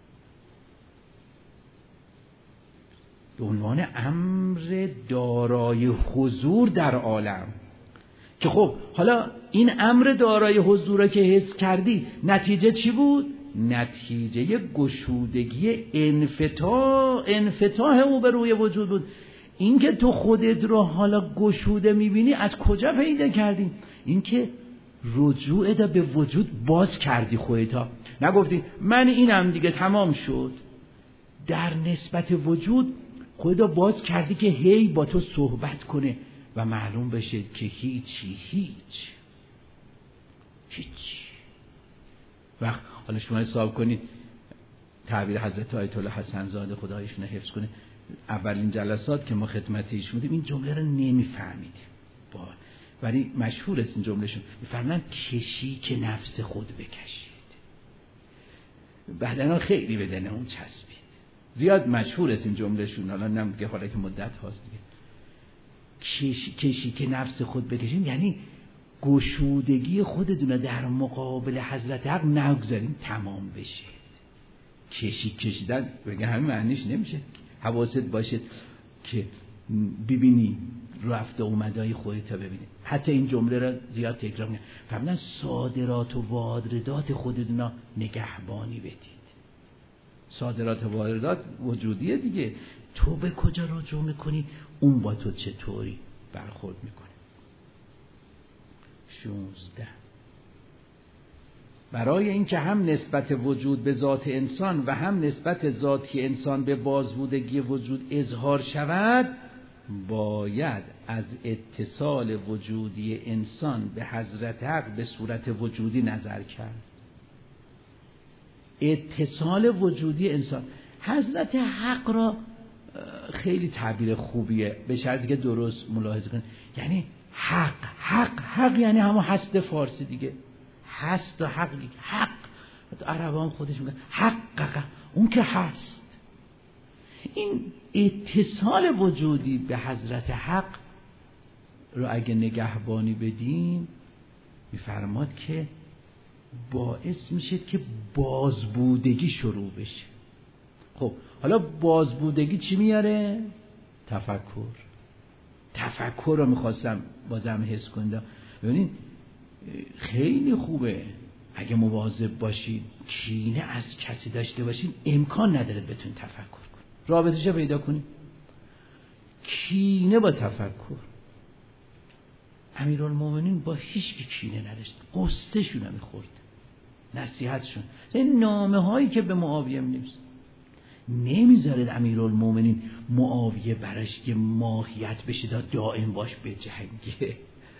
به عنوان امر دارای حضور در عالم. که خب حالا این امر دارای حضور را که حس کردی، نتیجه چی بود؟ نتیجه گشودگی انفتاح او به روی وجود بود. این که تو خودت رو حالا گشوده میبینی از کجا پیدا کردی؟ این که رجوع به وجود باز کردی خودتا، نگفتی من اینم دیگه تمام شد. در نسبت وجود خودت باز کردی که هی با تو صحبت کنه و معلوم بشه که هیچ. و حالا شما حساب کنید تعبیر حضرت آیت الله حسن زاده خدا ایشون حفظ کنه، اولین جلسات که ما خدمت ایشون بودیم این جمله رو نمیفهمیدیم، ولی مشهور است این جملهشون، میفرمایند کشی که نفس خود بکشید. بعدن خیلی بدن اون چسبید. زیاد مشهور است این جملهشون، حالا نمیگه حالا که مدت هاست دیگه. کشی که نفس خود بکشیم یعنی گشودگی خودتون در مقابل حضرت حق نگذاریم تمام بشه. کشیدن بگه همین معنیش نمیشه. حواست باشه که ببینی رفت و اومدای خودت رو ببینی. حتی این جمله را زیاد تکرار میکنم. فرمودن صادرات و واردات خودتون نگهبانی بدید. صادرات و واردات وجودیه دیگه. تو به کجا رجوع میکنی؟ اون با تو چطوری برخورد میکنه. 16 برای اینکه هم نسبت وجود به ذات انسان و هم نسبت ذاتی انسان به بازبودگی وجود اظهار شود، باید از اتصال وجودی انسان به حضرت حق به صورت وجودی نظر کرد. اتصال وجودی انسان، حضرت حق را خیلی تعبیر خوبیه، به شرطی که درست ملاحظه کنید. یعنی حق یعنی همون هست فارسی دیگه. هست و حق دیگه. حق عربان خودش میگن حق، اون که هست. این اتصال وجودی به حضرت حق رو اگه نگهبانی بدیم، میفرماد که باعث میشه که بازبودگی شروع بشه. خب حالا بازبودگی چی میاره؟ تفکر رو میخواستم بازم حس کنید. ببینید خیلی خوبه اگه مواظب باشید کینه از کسی داشته باشید، امکان نداره بتون تفکر کنید، رابطه‌اش رو پیدا کنید. کینه با تفکر. امیرالمومنین با هیچ کی کینه نداشت، قصه‌شون رو می‌خورد، نصیحتشون. این نامه‌هایی که به معاویه می‌نویسید نمیذاره امیرالمومنین معاویه براش یه ماهیت بشه تا دائم باش بجنگه.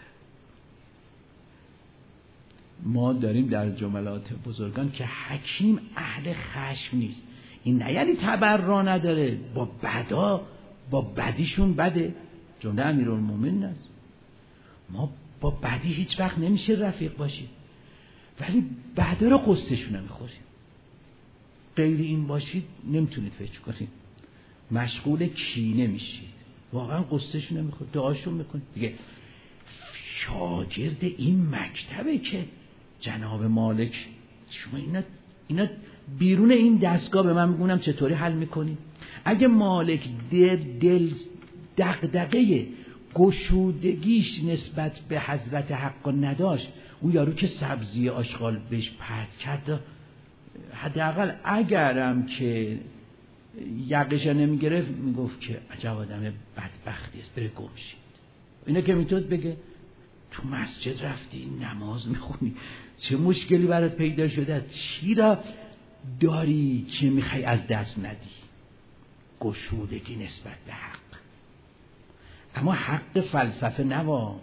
ما داریم در جملات بزرگان که حکیم اهل خشم نیست. این نه یعنی تبرا نداره، با بدیشون بده. جمله امیرالمومنین است. ما با بدی هیچ وقت نمیشه رفیق باشیم، ولی بده رو قصه‌شون نمیخوریم. غیر این باشید نمیتونید فکر کنید، مشغول کینه میشید، واقعا قصه‌شون نمیخورید، دعاشون میکنید دیگه. شاگرد این مکتبه که جناب مالک، شما اینا بیرون این دستگاه به من میگونم چطوری حل میکنی؟ اگه مالک دل دغدغه گشودگیش نسبت به حضرت حق نداشت، اون یارو که سبزی آشغال بهش پرت کرد، حداقل اگرم که یقش نمیگرفت میگفت که عجب آدم بدبختی است، بره گم شید. اینا که میتود بگه تو مسجد رفتی نماز میخونی، چه مشکلی برات پیدا شده، چی را داری که میخوای از دست ندی؟ گشودگی نسبت به حق. اما حق فلسفه نوا،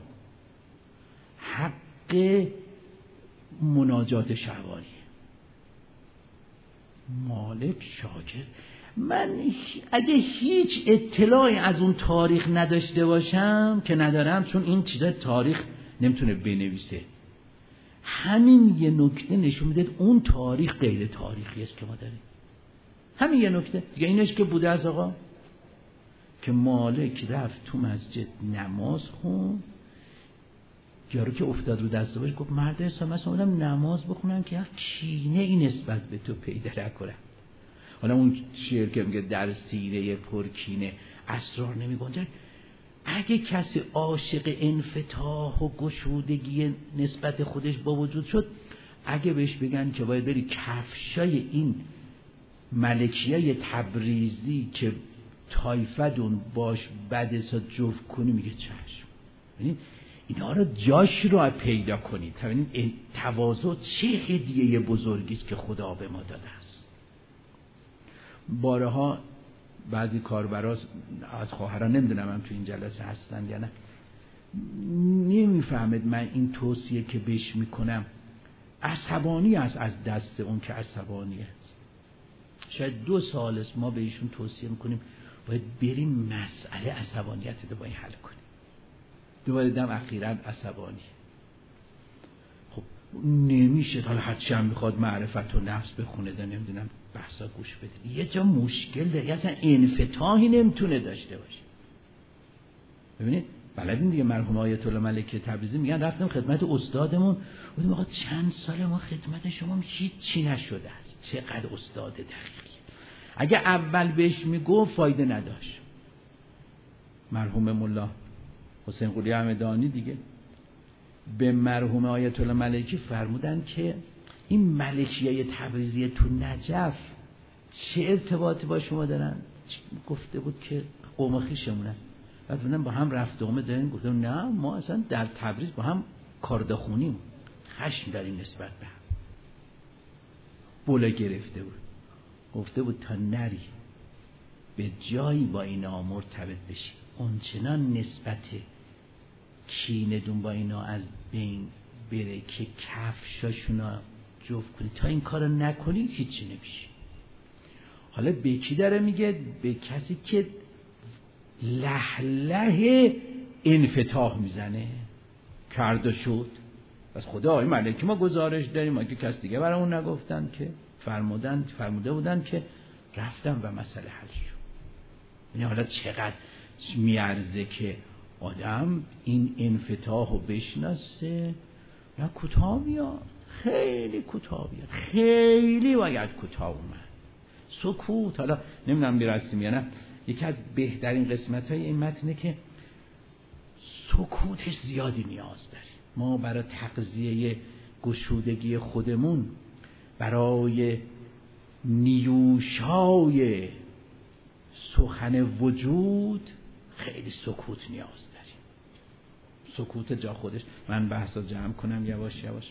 حق مناجات شهوانی. مالک شاگرد، من اگه هیچ اطلاعی از اون تاریخ نداشته باشم که ندارم، چون این چیزا تاریخ نمیتونه بنویسه، همین یه نکته نشون میده اون تاریخ غیر تاریخی است که ما داریم. همین یه نکته دیگه اینش که بوده از آقا که مالک رفت تو مسجد نماز خون، یارو که افتاد رو دست باش گفت مرد حساب من اومدم نماز بخونم که کینه این نسبت به تو پیدا نکنم. حالا اون شعر که میگه در سیره پرکینه اسرار نمیگنجد، اگه کسی عاشق انفتاح و گشودگی نسبت خودش با وجود شد، اگه بهش بگن که باید بری کفشای این ملکیه تبریزی که تایفدون باش بدسا جفت کنی، میگه چشم. ببینید اینا رو جاش رو پیدا کنید. ببینید تواضع چه هدیه بزرگی است که خدا به ما داده است. بارها بعضی کاربرا از خواهران، نمیدونم هم تو این جلسه هستن یا نه، نمیفهمد من این توصیه که بهش میکنم عصبانی است از دست اون که عصبانی است. شاید 2 سال است ما بهشون توصیه میکنیم باید بریم مسئله عصبانیت رو باید حل کنیم. دوباره دیدم اخیراً عصبانی. خب نمیشه. حالا هرچی هم میخواد معرفت و نفس بخونه ده نمیدونم بحثا گوش بده، یه جا مشکل داره، اصلا انفتاحی نمیتونه داشته باشه. ببینید بلدین دیگه، مرحوم آیت الله ملکی تبریزی میگن رفتم خدمت استادمون، گفتم آقا چند سال ما خدمت شما هیچی نشده است، چقدر استاد دقیقی. اگه اول بهش میگفت فایده نداشت. مرحوم مولا حسین قلی همدانی دیگه به مرحوم آیت الله ملکی فرمودن که این ملکیای تبریزی تو نجف چه ارتباطی با شما دارن؟ گفته بود که قوم خویشمونن. بعد بودن با هم رفت آمد دارن. گفتم نه ما اصلا در تبریز با هم کاردخونیم، خشم داریم نسبت به هم. بوله گرفته بود، گفته بود تا نری به جایی با اینا مرتبط بشی اونچنان نسبت کینتون با اینا از بین بره که کفشاشونا جفت کنی، تا این کارو نکنی هیچی نمیشه. حالا به کی داره میگه؟ به کسی که لهله انفتاح میزنه، کرد و شد. پس خدا آقای ملکی ما گزارش داریم، ما که کس دیگه برامون نگفتن که فرموده بودن که رفتم و مسئله حل شد. یعنی حالا چقدر میارزه که آدم این انفتاح رو بشناسه. نه کوتاه میاد، خیلی کوتاه بیاد، خیلی باید کوتاه اومد. سکوت. حالا نمیدونم میرسیم یا نه، یکی از بهترین قسمت های این متنه که سکوتش زیادی نیاز داریم. ما برای تقضیه گشودگی خودمون، برای نیوشای سخن وجود خیلی سکوت نیاز داریم. سکوت جا خودش. من بحثا جمع کنم یواش یواش.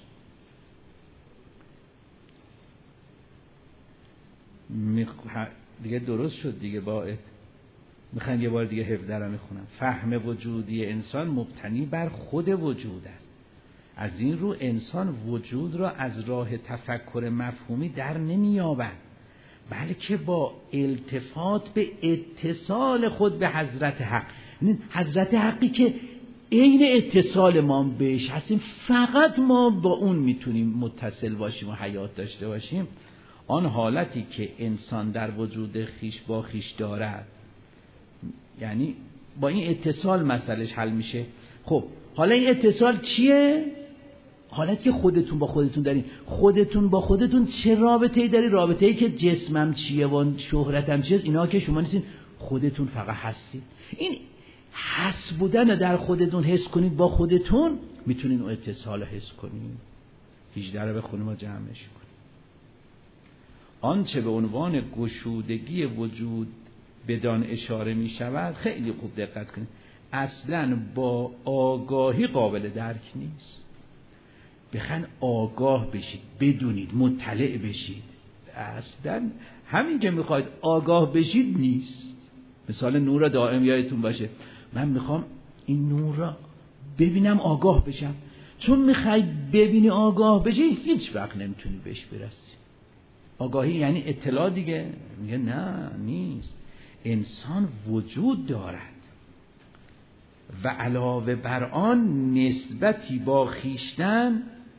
دیگه درست شد دیگه. باید میخوام یه بار دیگه 17 رو میخونم. فهم وجودی انسان مبتنی بر خود وجود است. از این رو انسان وجود را از راه تفکر مفهومی در نمی‌یابد، بلکه با التفات به اتصال خود به حضرت حق، حضرت حقی که عین اتصال ما بهش هستیم، فقط ما با اون میتونیم متصل باشیم و حیات داشته باشیم. آن حالتی که انسان در وجود خیش با خیش دارد، یعنی با این اتصال مسئلهش حل میشه. خب حالا این اتصال چیه؟ حالتی که خودتون با خودتون دارین. خودتون با خودتون چه رابطه‌ای داری؟ رابطه‌ای که جسمم چیه و شهرتم چیه، اینا که شما نیستین، خودتون فقط هستید. این حس بودن در خودتون حس کنید با خودتون، میتونین اون اتصال رو حس کنید. 18 رو بخونیم و جمعش کنیم. آنچه به عنوان گشودگی وجود بدان اشاره می شود، خیلی خوب دقت کنید، اصلا با آگاهی قابل درک نیست. بخواین آگاه بشید، بدونید، مطلع بشید، اصلا همین که میخواید آگاه بشید نیست. مثال نور دائم یادتون باشه، من میخوام این نور را ببینم آگاه بشم. چون میخوای ببینی آگاه بشی، هیچ وقت نمیتونی بهش برسی. آگاهی یعنی اطلاع دیگه. میگه نه نیست. انسان وجود دارد و علاوه بر آن نسبتی با خیشتن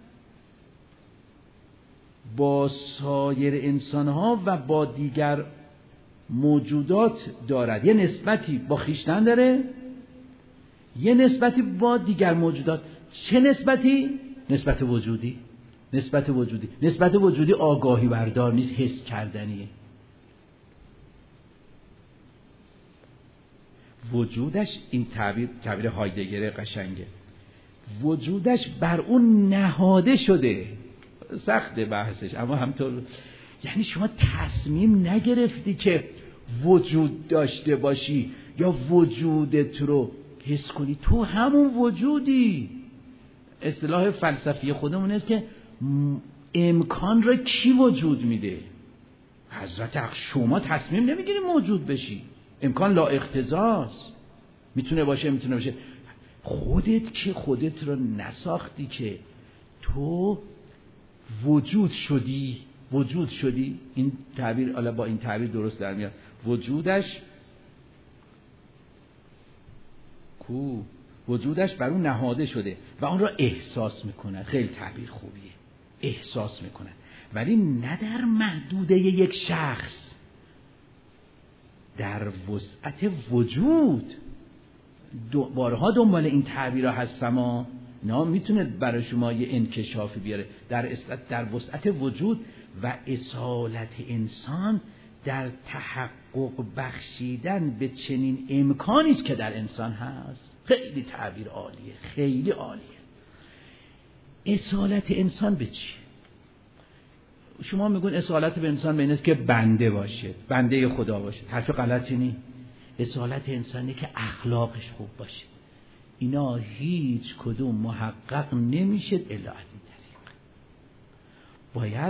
با سایر انسانها و با دیگر موجودات دارد. یه نسبتی با خیشتن داره، یه نسبتی با دیگر موجودات. چه نسبتی؟ نسبت وجودی. نسبت وجودی آگاهی بردار نیست، حس کردنیه. وجودش، این تعبیر هایدگر قشنگه، وجودش بر اون نهاده شده. سخته بحثش، اما همطور یعنی شما تصمیم نگرفتی که وجود داشته باشی یا وجودت رو حس کنی، تو همون وجودی. اصطلاح فلسفی خودمون است که امکان را کی وجود میده؟ حضرت حق. شما تصمیم نمیگیری موجود بشی، امکان لا اقتضاست. میتونه باشه میتونه باشه. خودت که خودت رو نساختی که تو وجود شدی. این تعبیر حالا با این تعبیر درست در میاد. وجودش کو وجودش بر اون نهاده شده و اون را احساس میکند. خیلی تعبیر خوبیه، احساس میکند، ولی نه در محدوده یک شخص، در وسعت وجود. بارها دنبال این تعبیرها هستم، نه میتونه برای شما یه انکشافی بیاره. در وسعت وجود و اصالت انسان در تحقق بخشیدن به چنین امکانی است که در انسان هست. خیلی تعبیر عالیه، خیلی عالیه. اصالت انسان به چیه؟ شما میگون اصالت به انسان به این است که بنده باشه، بنده خدا باشه. حرف غلطی نیست. اصالت انسانی که اخلاقش خوب باشه. اینا هیچ کدوم محقق نمیشه الا از این طریق. باید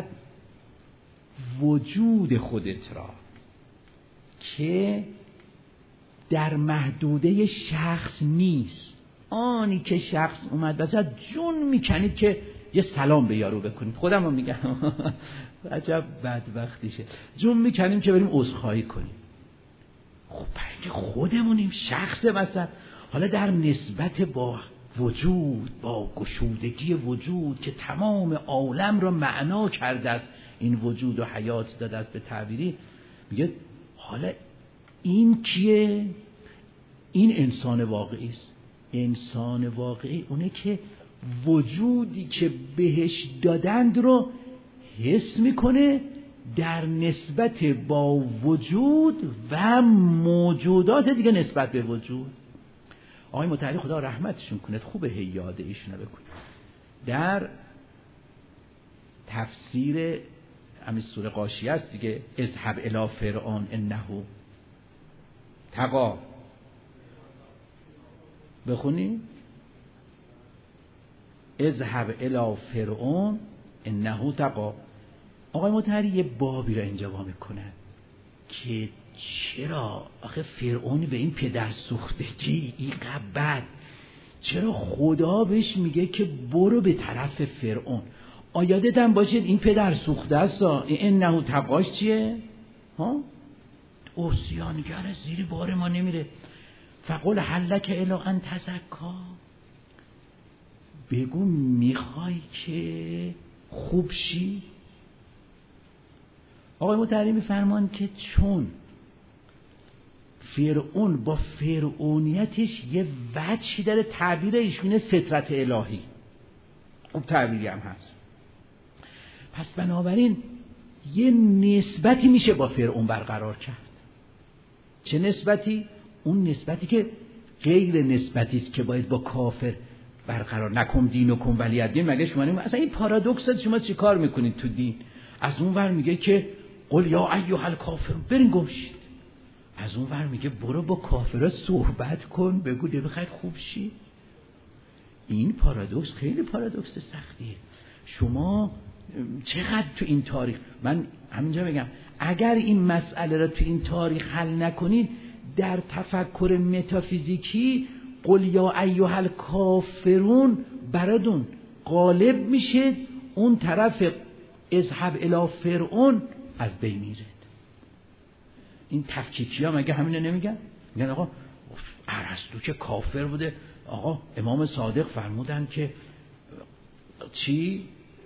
وجود خودت را که در محدوده شخص نیست، آنی که شخص اومد وسط جون میکنید که یه سلام به یارو بکنید. خودم رو میگم عجب بدبختیشه، جون میکنیم که بریم عذرخواهی کنیم. خب برای خودمونیم، شخص وسط. حالا در نسبت با وجود، با گشودگی وجود که تمام عالم را معنا کرده است، این وجود و حیات داده است به تعبیری، میگه حالا این کیه؟ این انسان واقعی است. انسان واقعی اونه که وجودی که بهش دادند رو حس میکنه در نسبت با وجود و موجودات دیگه نسبت به وجود. آقای مطهری خدا رحمتشون کنه، خوبه هی یاد ایشونو بکنید. در تفسیر همین سوره غاشیه است دیگه، اذهب الی فرعون انه طغی. بخونی اذهب الی فرعون انه طغی. آقای مطهری یه بابی را اینجا وا میکنه که چرا آخه فرعون به این پدر سوختگی این بد، چرا خدا بهش میگه که برو به طرف فرعون؟ آیادتم باشید این پدر سوخته است، این انه طغاش چیه؟ ها؟ عصیانگر زیر بار ما نمیره. فقل هل لک الی ان تزکا، بگو میخوای که خوب شی؟ آقای مطهری میفرمان که چون فرعون با فرعونیتش یه وجهی داره، تعبیر ایشونه سترت الهی، خوب تعبیری هم هست، پس بنابراین یه نسبتی میشه با فرعون برقرار کرد. چه نسبتی؟ اون نسبتی که غیر نسبتی است که باید با کافر برقرار نکن دینکم ولی الدین. مگه شما نمیگید اصلا این پارادوکس شما چی کار میکنید تو دین؟ از اون ور میگه که قل یا ایها الکافر برین گم شید، از اون ور میگه برو با کافرها صحبت کن، بگو بخواید خوب شی. این پارادوکس خیلی پارادوکس سختیه. شما چقدر تو این تاریخ، من همینجا بگم اگر این مسئله را تو این تاریخ حل نکنید، در تفکر متافیزیکی قل یا ایها الکافرون براتون غالب میشه، اون طرف اذهب الی فرعون از بین میره. این تفکیکی ها مگه همینو نمیگن؟ میگن آقا ارسطو که کافر بوده، آقا امام صادق فرمودن که چی؟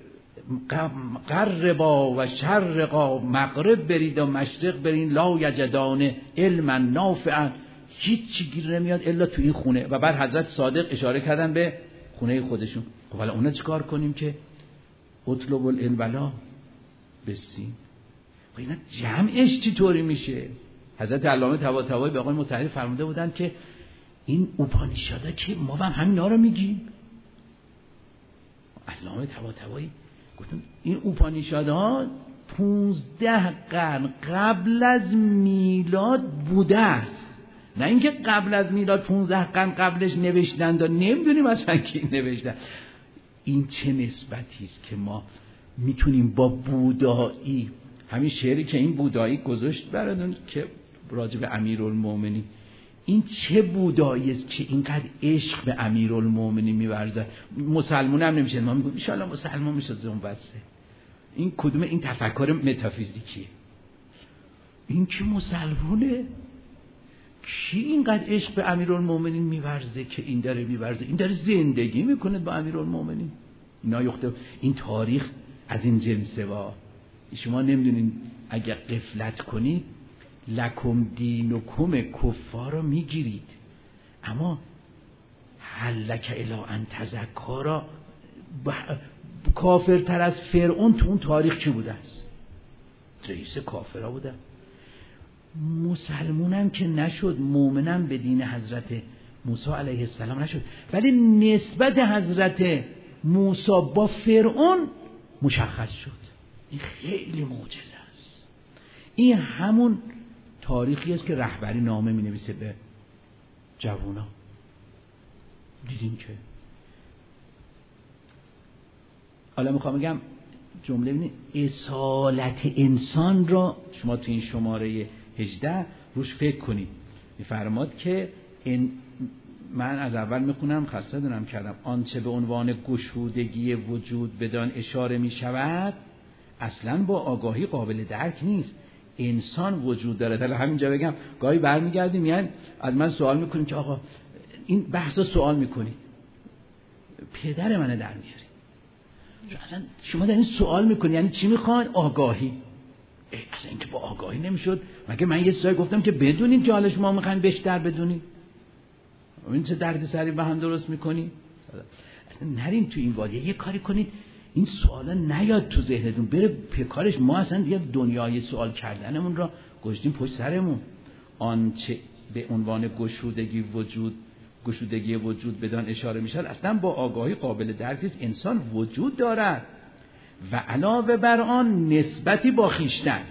غربا و شرقا، مغرب برید و مشرق برید، لا یجدان علما نافعا، هیچ گیر نمیاد الا تو این خونه. و بعد حضرت صادق اشاره کردن به خونه خودشون. خب حالا اونا چیکار کنیم که اطلب العلم ولا بسین؟ اینا جمعش چطوری میشه؟ حضرت علامه طباطبایی به آقای مطهری فرموده بودن که این اوپانیشادا که ما هم همینا رو میگیم. علامه طباطبایی گفتم این اوپانیشادا 15 قرن قبل از میلاد بوده است، نه اینکه قبل از میلاد 15 قرن قبلش نوشتند و نمیدونیم اصلا کی نوشتن. این چه نسبتی است که ما میتونیم با بودایی، همین شعری که این بودایی گذاشت براتون که راجع به امیرالمومنین، این چه بودایی است که اینقدر عشق به امیرالمومنین می‌ورزه؟ مسلمان هم نمیشه، ما میگیم ان شاء الله مسلمان میشه زون بسه. این کدوم این تفکر متافیزیکیه؟ این که مسلمونه کی اینقدر عشق به امیرالمومنین می‌ورزه که این داره می‌ورزه؟ این داره زندگی میکنه با امیرالمومنین. اینا یخته این تاریخ از این جنسه. شما نمیدونین اگر غفلت کنید لکم دینکم کفار رو میگیرید، اما هلک الی ان تزکا را کافرتر از فرعون تو اون تاریخ چی بوده است؟ رئیس کافرها بوده. مسلمونم که نشد، مؤمنم به دین حضرت موسی علیه السلام نشد، ولی نسبت حضرت موسی با فرعون مشخص شد. این خیلی معجزه است. این همون تاریخی است که رهبری نامه می نویسه به جوونا. دیدین که حالا میخوام بگم جمله ببینید، اصالت انسان را شما تو این شماره 18 روش فکر کنید. میفرماد که من از اول میخونم، خسته دارم کردم. آنچه به عنوان گشودگی وجود بدان اشاره میشود اصلا با آگاهی قابل درک نیست. انسان وجود داره. حالا همینجا بگم گاهی برمیگردیم یعنی از من سوال میکنیم که آقا این بحثا سوال میکنید، پدر منه در میاری. اصلا شما در این سوال میکنید یعنی چی میخواین؟ آگاهی. اصلا اینکه با آگاهی نمیشد. مگه من یه سوال گفتم که بدونید که حالا شما میخواین بیشتر بدونید؟ این چه دردسری به هم درست میکنی؟ نرین تو این وادی، یه کاری کنید این سوالا نیاد تو ذهنتون، بره پکارش. ما اصلا دیگه دنیای سوال کردنمون را گذاشتیم پشت سرمون. آنچه به عنوان گشودگی وجود بدان اشاره میشد اصلا با آگاهی قابل درک است. انسان وجود دارد و علاوه بر آن نسبتی با خویشتن،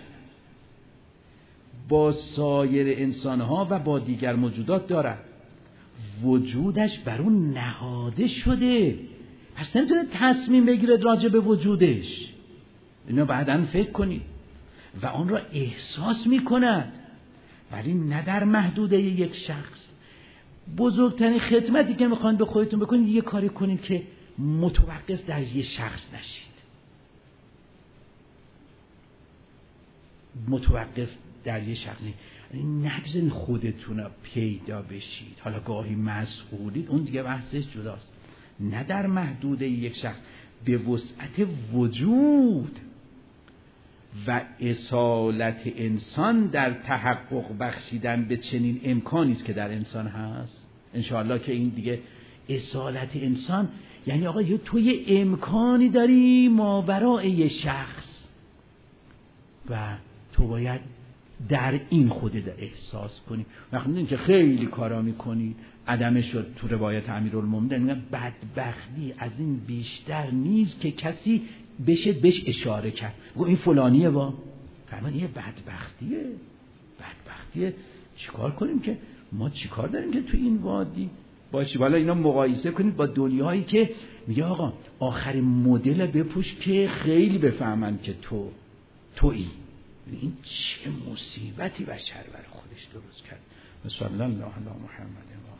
با سایر انسانها و با دیگر موجودات دارد. وجودش بر اون نهاده شده، پس نمیتونه تصمیم بگیره راجع به وجودش. اینا بعداً فکر کنید. و آن را احساس میکند، ولی نه در محدوده یک شخص. بزرگترین خدمتی که میخواین به خودتون بکنید یه کاری کنید که متوقف در یه شخص نشید. متوقف در یه شخص نگذارید خودتون رو پیدا بشید. حالا گاهی مسئولید، اون دیگه بحثش جداست. نه در محدوده یک شخص، به وسعت وجود و اصالت انسان در تحقق بخشیدن به چنین امکانی است که در انسان هست. انشاءالله که این دیگه اصالت انسان یعنی آقا تو یه امکانی داری ماورای یه شخص و تو باید در این خودت احساس کنی. وقتی میدونی که خیلی کارا میکنی، عدمش شد تو روایت امیرالمومنین میگه بدبختی از این بیشتر نیست که کسی بهش اشاره کرد بگو این فلانیه. فرمان یه بدبختیه. چیکار کنیم که ما چیکار داریم که تو این وادی باشی؟ والا اینا مقایسه کنید با دنیایی که میگه آقا آخرین مدل بپوش که خیلی بفهمن که تویی. این چه مصیبتی بشر برای خودش درست کرد. صلی الله علی محمد.